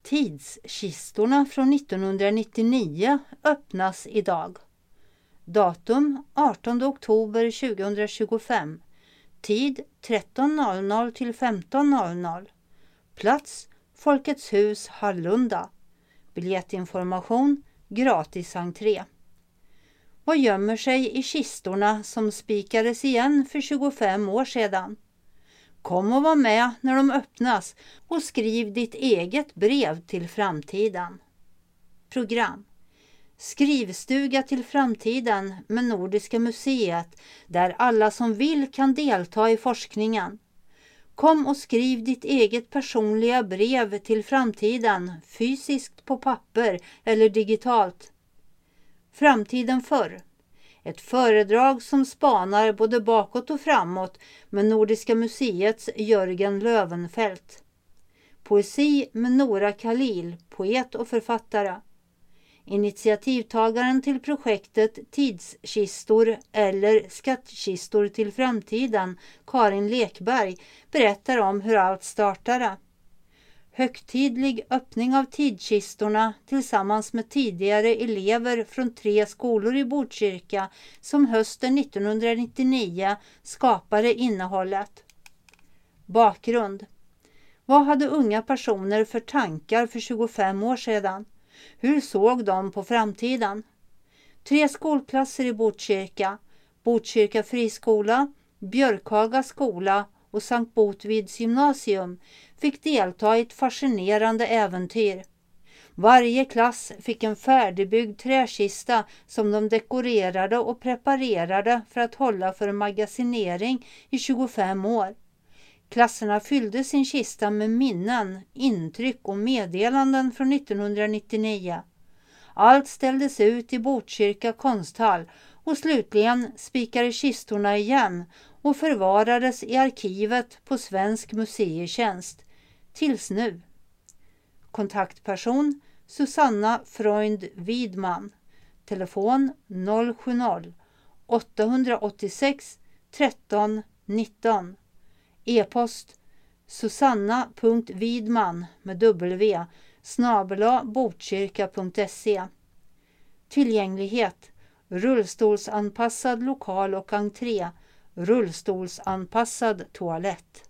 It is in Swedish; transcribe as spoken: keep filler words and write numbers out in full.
Tidskistorna från nittonhundranittionio öppnas idag. Datum artonde oktober tjugohundratjugofem. Tid tretton noll noll till femton noll noll. Plats Folkets hus Hallunda. Biljettinformation gratis entré. Vad gömmer sig i kistorna som spikades igen för tjugofem år sedan? Kom och var med när de öppnas och skriv ditt eget brev till framtiden. Program. Skrivstuga till framtiden med Nordiska museet där alla som vill kan delta i forskningen. Kom och skriv ditt eget personliga brev till framtiden, fysiskt på papper eller digitalt. Framtiden förr. Ett föredrag som spanar både bakåt och framåt med Nordiska museets Jörgen Löwenfelt. Poesi med Nora Khalil, poet och författare. Initiativtagaren till projektet Tidskistor eller Skattkistor till framtiden, Karin Lekberg, berättar om hur allt startade. Högtidlig öppning av tidskistorna tillsammans med tidigare elever från tre skolor i Botkyrka som hösten nittonhundranittionio skapade innehållet. Bakgrund. Vad hade unga personer för tankar för tjugofem år sedan? Hur såg de på framtiden? Tre skolklasser i Botkyrka, Botkyrka friskola, Björkhaga skola och Sankt Botvids gymnasium fick delta i ett fascinerande äventyr. Varje klass fick en färdigbyggd träkista som de dekorerade och preparerade för att hålla för magasinering i tjugofem år. Klasserna fyllde sin kista med minnen, intryck och meddelanden från nittonhundranittionio. Allt ställdes ut i Botkyrka konsthall och slutligen spikade kistorna igen och förvarades i arkivet på Svensk museitjänst. Tills nu. Kontaktperson Susanna Freund Widman. Telefon noll sju noll åttahundraåttiosex tretton nitton. E-post susanna.widman med w snabel-a botkyrka punkt se. Tillgänglighet. Rullstolsanpassad lokal och entré. Rullstolsanpassad toalett.